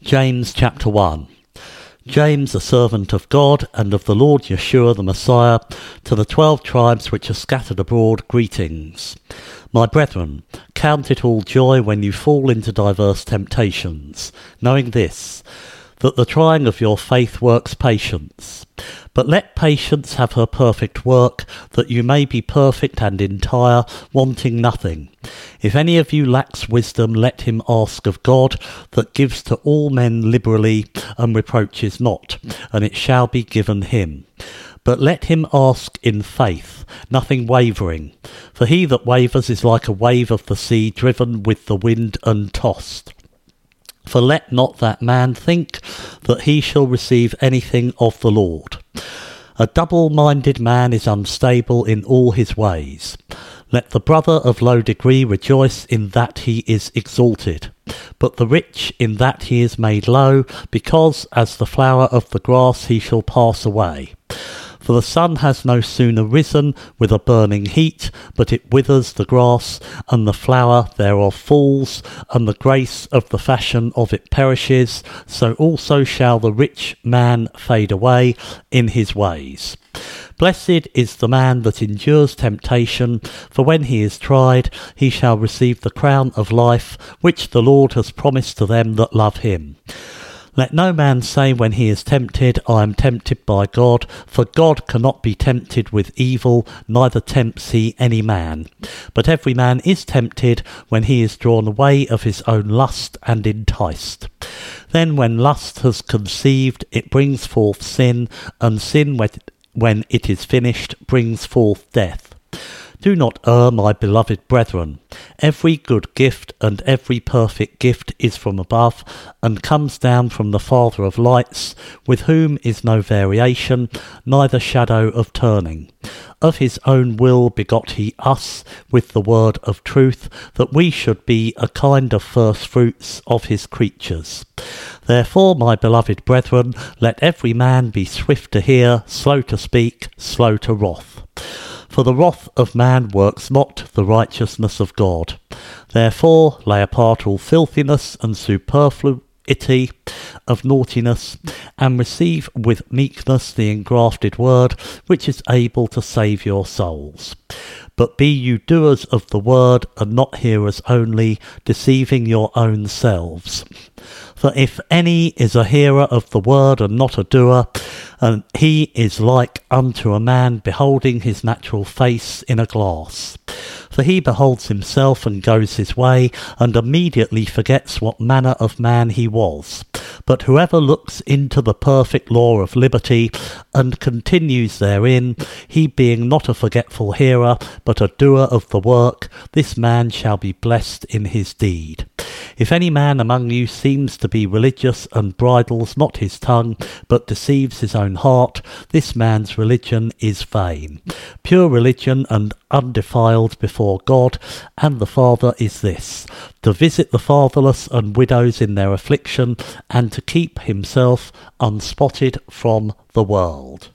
James chapter 1. James, a servant of God and of the Lord Yeshua the Messiah, to the 12 tribes which are scattered abroad, greetings. My brethren, count it all joy when you fall into diverse temptations, knowing this, that the trying of your faith works patience. But let patience have her perfect work, that you may be perfect and entire, wanting nothing. If any of you lacks wisdom, let him ask of God, that gives to all men liberally, and reproaches not, and it shall be given him. But let him ask in faith, nothing wavering. For he that wavers is like a wave of the sea, driven with the wind and tossed. For let not that man think that he shall receive anything of the Lord. A double-minded man is unstable in all his ways. Let the brother of low degree rejoice in that he is exalted, but the rich in that he is made low, because as the flower of the grass he shall pass away. For the sun has no sooner risen with a burning heat, but it withers the grass, and the flower thereof falls, and the grace of the fashion of it perishes. So also shall the rich man fade away in his ways. Blessed is the man that endures temptation, for when he is tried, he shall receive the crown of life, which the Lord has promised to them that love him. Let no man say when he is tempted, I am tempted by God, for God cannot be tempted with evil, neither tempts he any man. But every man is tempted when he is drawn away of his own lust and enticed. Then when lust has conceived, it brings forth sin, and sin when it is finished brings forth death. Do not err, my beloved brethren. Every good gift and every perfect gift is from above, and comes down from the Father of lights, with whom is no variation, neither shadow of turning. Of his own will begot he us with the word of truth, that we should be a kind of first fruits of his creatures. Therefore, my beloved brethren, let every man be swift to hear, slow to speak, slow to wrath. For the wrath of man works not the righteousness of God. Therefore lay apart all filthiness and superfluity of naughtiness, and receive with meekness the engrafted word, which is able to save your souls. But be you doers of the word, and not hearers only, deceiving your own selves. For if any is a hearer of the word and not a doer, and he is like unto a man beholding his natural face in a glass. For he beholds himself and goes his way, and immediately forgets what manner of man he was. But whoever looks into the perfect law of liberty, and continues therein, he being not a forgetful hearer, but a doer of the work, this man shall be blessed in his deed. If any man among you seems to be religious, and bridles not his tongue, but deceives his own heart, this man's religion is vain. Pure religion and undefiled before God and the Father is this, to visit the fatherless and widows in their affliction, and to keep himself unspotted from the world.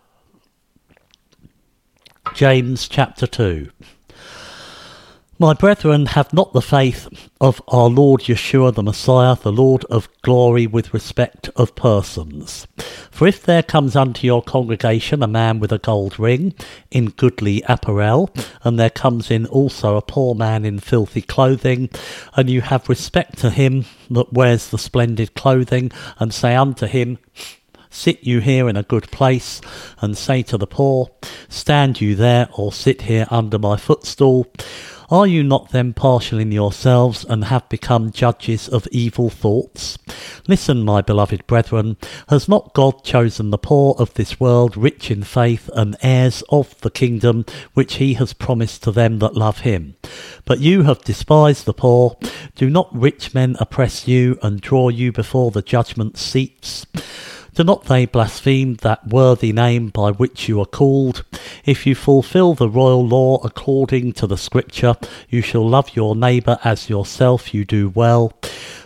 James chapter 2. My brethren, have not the faith of our Lord Yeshua the Messiah, the Lord of glory, with respect of persons. For if there comes unto your congregation a man with a gold ring, in goodly apparel, and there comes in also a poor man in filthy clothing, and you have respect to him that wears the splendid clothing, and say unto him, Sit you here in a good place, and say to the poor, Stand you there, or sit here under my footstool, are you not then partial in yourselves, and have become judges of evil thoughts? Listen, my beloved brethren, has not God chosen the poor of this world, rich in faith, and heirs of the kingdom, which he has promised to them that love him? But you have despised the poor. Do not rich men oppress you, and draw you before the judgment seats? Do not they blaspheme that worthy name by which you are called? If you fulfill the royal law according to the Scripture, you shall love your neighbour as yourself, you do well.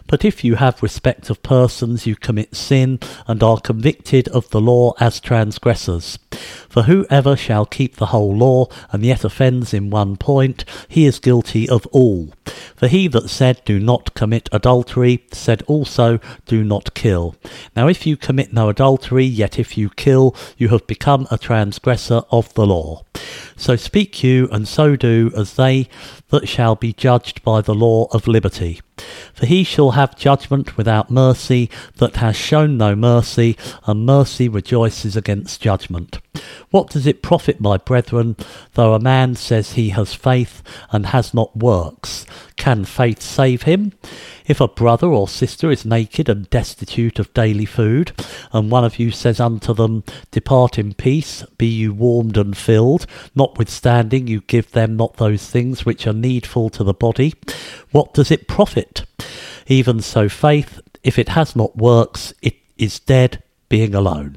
But if you have respect of persons, you commit sin, and are convicted of the law as transgressors. For whoever shall keep the whole law, and yet offends in one point, he is guilty of all. For he that said, Do not commit adultery, said also, Do not kill. Now if you commit no adultery, yet if you kill, you have become a transgressor of the law. So speak you, and so do, as they that shall be judged by the law of liberty. For he shall have judgment without mercy that has shown no mercy, and mercy rejoices against judgment. What does it profit, my brethren, though a man says he has faith and has not works? Can faith save him? If a brother or sister is naked and destitute of daily food, and one of you says unto them, Depart in peace, be you warmed and filled, notwithstanding you give them not those things which are needful to the body, what does it profit? Even so faith, if it has not works, it is dead, being alone.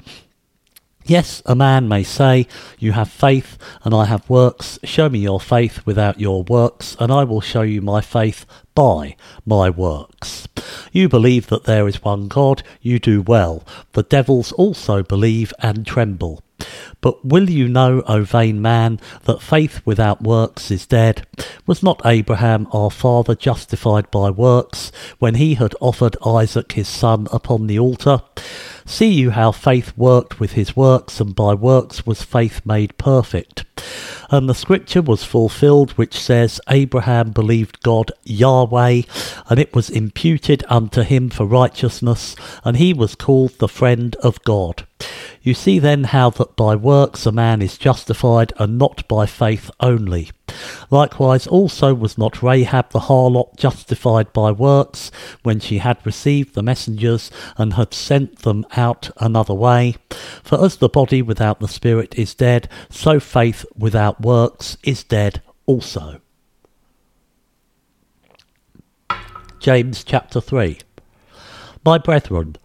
Yes, a man may say, You have faith, and I have works. Show me your faith without your works, and I will show you my faith by my works. You believe that there is one God, you do well. The devils also believe and tremble. But will you know, O vain man, that faith without works is dead? Was not Abraham our father justified by works, when he had offered Isaac his son upon the altar? See you how faith worked with his works, and by works was faith made perfect. And the scripture was fulfilled which says, Abraham believed God Yahweh, and it was imputed unto him for righteousness, and he was called the friend of God. You see then how that by works a man is justified, and not by faith only. Likewise also was not Rahab the harlot justified by works, when she had received the messengers, and had sent them out another way? For as the body without the spirit is dead, so faith without works is dead also. James chapter 3. My brethren,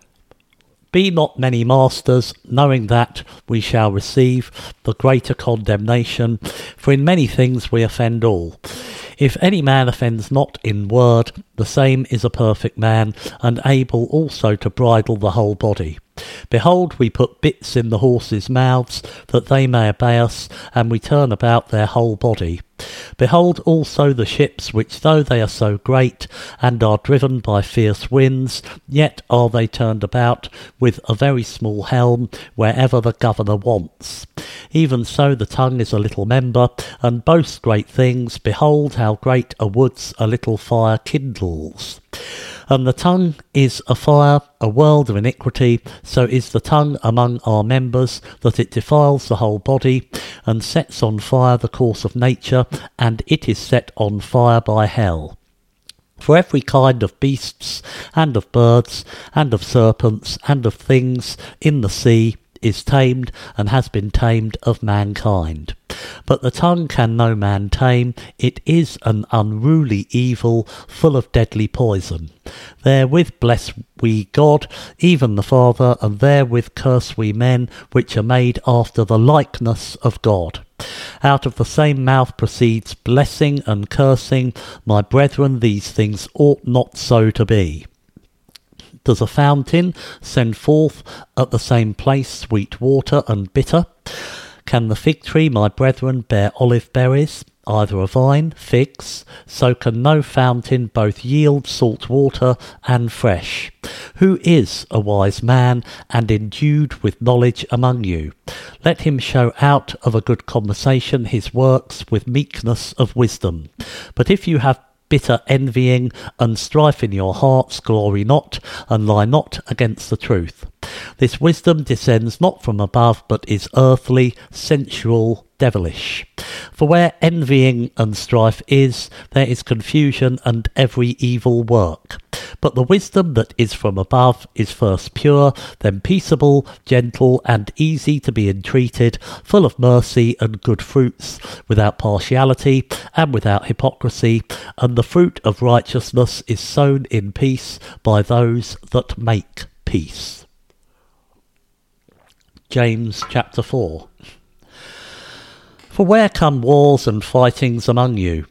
be not many masters, knowing that we shall receive the greater condemnation, for in many things we offend all. If any man offends not in word, the same is a perfect man, and able also to bridle the whole body. Behold, we put bits in the horses' mouths, that they may obey us, and we turn about their whole body. Behold also the ships, which though they are so great, and are driven by fierce winds, yet are they turned about with a very small helm, wherever the governor wants. Even so the tongue is a little member, and boasts great things. Behold how great a woods a little fire kindles. And the tongue is a fire, a world of iniquity. So is the tongue among our members, that it defiles the whole body, and sets on fire the course of nature, and it is set on fire by hell. For every kind of beasts, and of birds, and of serpents, and of things in the sea is tamed, and has been tamed of mankind. But the tongue can no man tame. It is an unruly evil, full of deadly poison. Therewith bless we God, even the Father, and therewith curse we men, which are made after the likeness of God. Out of the same mouth proceeds blessing and cursing. My brethren, these things ought not so to be. Does a fountain send forth at the same place sweet water and bitter? Can the fig tree, my brethren, bear olive berries? Either a vine, figs, so can no fountain both yield salt water and fresh. Who is a wise man and endued with knowledge among you? Let him show out of a good conversation his works with meekness of wisdom. But if you have bitter envying and strife in your hearts, glory not, and lie not against the truth. This wisdom descends not from above, but is earthly, sensual, devilish. For where envying and strife is, there is confusion and every evil work. But the wisdom that is from above is first pure, then peaceable, gentle, and easy to be entreated, full of mercy and good fruits, without partiality and without hypocrisy, and the fruit of righteousness is sown in peace by those that make peace. James chapter 4. For where come wars and fightings among you?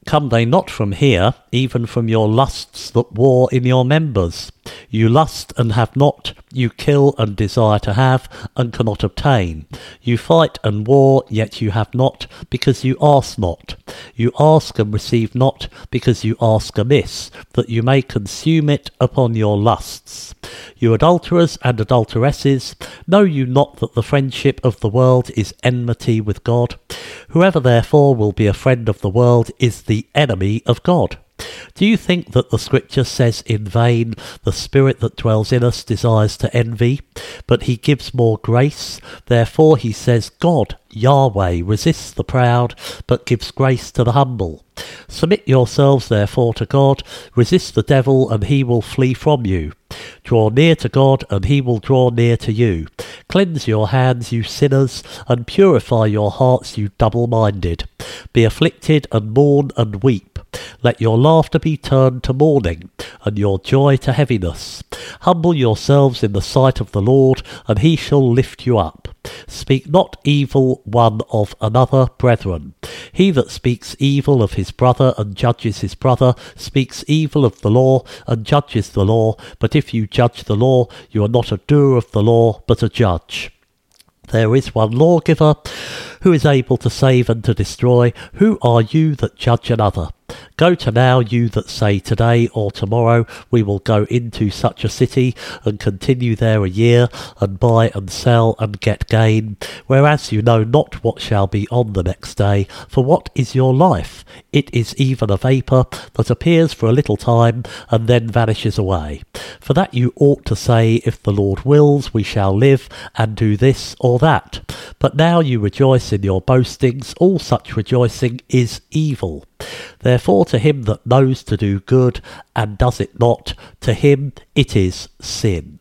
Come they not from here, even from your lusts that war in your members? You lust and have not, you kill and desire to have, and cannot obtain. You fight and war, yet you have not, because you ask not. You ask and receive not, because you ask amiss, that you may consume it upon your lusts. You adulterers and adulteresses, know you not that the friendship of the world is enmity with God? Whoever therefore will be a friend of the world is the enemy of God. Do you think that the Scripture says in vain, the Spirit that dwells in us desires to envy? But he gives more grace. Therefore he says, God, Yahweh, resists the proud, but gives grace to the humble. Submit yourselves therefore to God, resist the devil, and he will flee from you. Draw near to God, and he will draw near to you. Cleanse your hands, you sinners, and purify your hearts, you double-minded. Be afflicted, and mourn, and weep. Let your laughter be turned to mourning, and your joy to heaviness. Humble yourselves in the sight of the Lord, and he shall lift you up. Speak not evil one of another, brethren. He that speaks evil of his brother and judges his brother speaks evil of the law and judges the law. But if you judge the law, you are not a doer of the law, but a judge. There is one lawgiver who is able to save and to destroy. Who are you that judge another? Go to now, you that say today or tomorrow we will go into such a city and continue there a year and buy and sell and get gain, whereas you know not what shall be on the next day. For what is your life? It is even a vapour that appears for a little time and then vanishes away. For that you ought to say, if the Lord wills, we shall live and do this or that. But now you rejoice in your boastings. All such rejoicing is evil. Therefore to him that knows to do good and does it not, to him it is sin.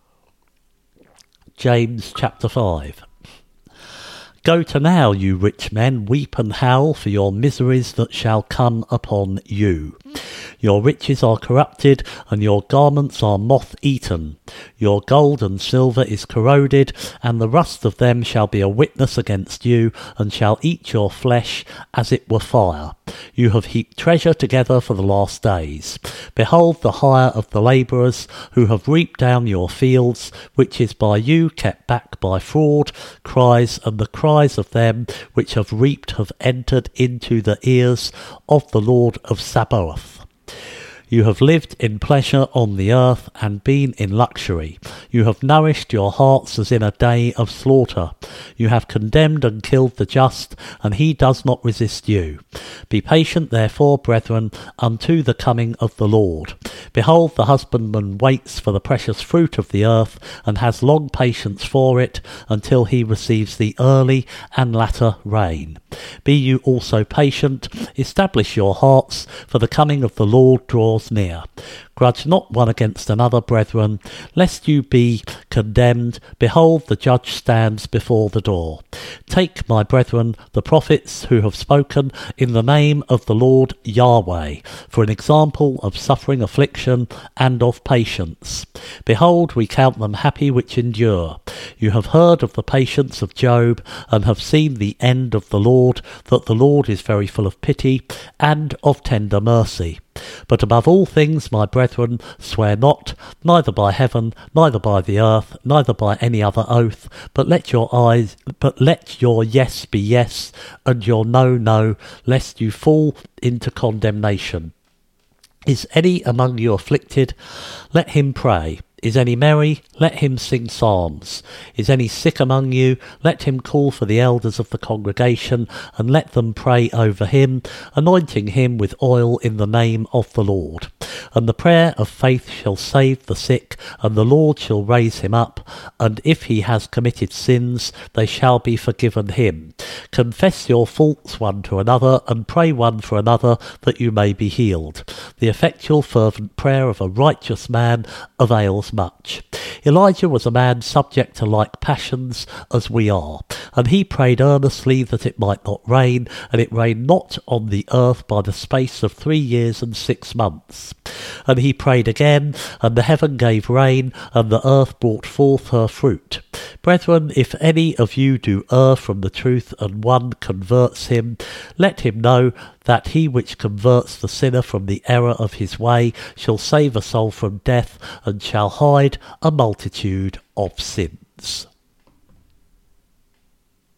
James chapter 5. Go to now, you rich men, weep and howl for your miseries that shall come upon you. Your riches are corrupted, and your garments are moth-eaten. Your gold and silver is corroded, and the rust of them shall be a witness against you, and shall eat your flesh as it were fire. You have heaped treasure together for the last days. Behold the hire of the labourers, who have reaped down your fields, which is by you kept back by fraud. Cries and the cries of them which have reaped have entered into the ears of the Lord of Sabaoth. You have lived in pleasure on the earth and been in luxury. You have nourished your hearts as in a day of slaughter. You have condemned and killed the just, and he does not resist you. Be patient, therefore, brethren, unto the coming of the Lord. Behold, the husbandman waits for the precious fruit of the earth, and has long patience for it, until he receives the early and latter rain. Be you also patient, establish your hearts, for the coming of the Lord draws near. Grudge not one against another, brethren, lest you be condemned. Behold, the judge stands before the door. Take, my brethren, the prophets who have spoken in the name of the Lord Yahweh, for an example of suffering affliction and of patience. Behold, we count them happy which endure. You have heard of the patience of Job, and have seen the end of the Lord, that the Lord is very full of pity and of tender mercy. But above all things, my brethren, swear not, neither by heaven, neither by the earth, neither by any other oath, but let your yes be yes, and your no, no, lest you fall into condemnation. Is any among you afflicted? Let him pray. Is any merry? Let him sing psalms. Is any sick among you? Let him call for the elders of the congregation, and let them pray over him, anointing him with oil in the name of the Lord. And the prayer of faith shall save the sick, and the Lord shall raise him up. And if he has committed sins, they shall be forgiven him. Confess your faults one to another, and pray one for another, that you may be healed. The effectual fervent prayer of a righteous man avails much. Elijah was a man subject to like passions as we are, And he prayed earnestly that it might not rain, and it rained not on the earth by the space of 3 years and 6 months. And he prayed again, and the heaven gave rain, and the earth brought forth her fruit. Brethren, if any of you do err from the truth, and one converts him, let him know that he which converts the sinner from the error of his way shall save a soul from death, and shall hide a multitude of sins.